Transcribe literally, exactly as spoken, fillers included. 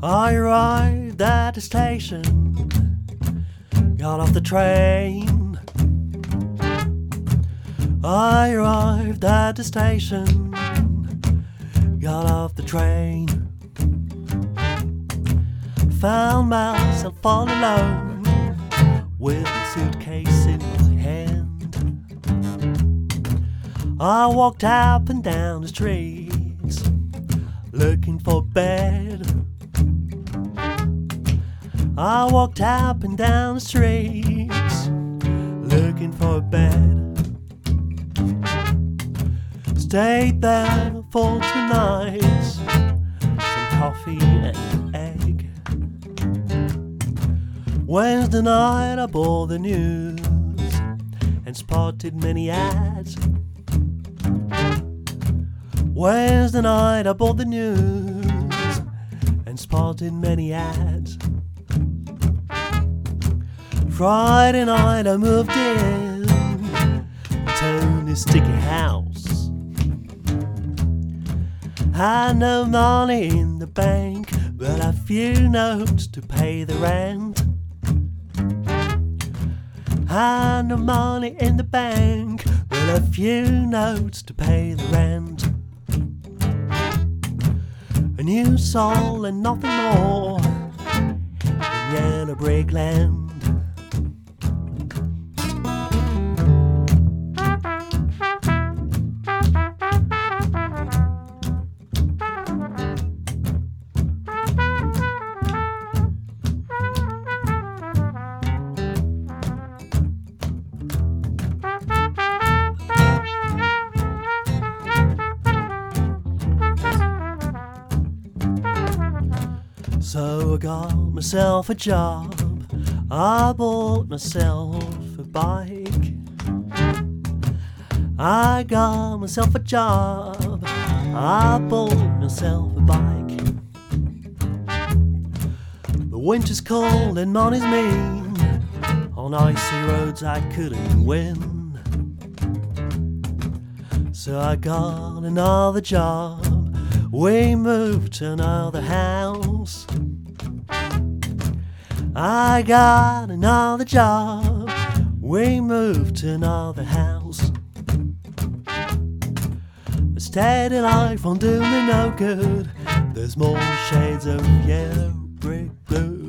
I arrived at the station, got off the train. I arrived at the station, got off the train. Found myself all alone with a suitcase in my hand. I walked up and down the streets looking for bed. I walked up and down the streets looking for a bed. Stayed there for two nights, some coffee and an egg. Wednesday night I bought the news and spotted many ads. Wednesday night I bought the news and spotted many ads. Friday night I moved in to this sticky house. Had no money in the bank, but a few notes to pay the rent. Had no money in the bank, but a few notes to pay the rent. A new soul and nothing more in yellow brick land. So I got myself a job, I bought myself a bike. I got myself a job, I bought myself a bike. The winter's cold and money's mean, on icy roads I couldn't win. So I got another job, we moved to another house. I got another job, we moved to another house. But steady life won't do me no good, there's more shades of yellow brick blue.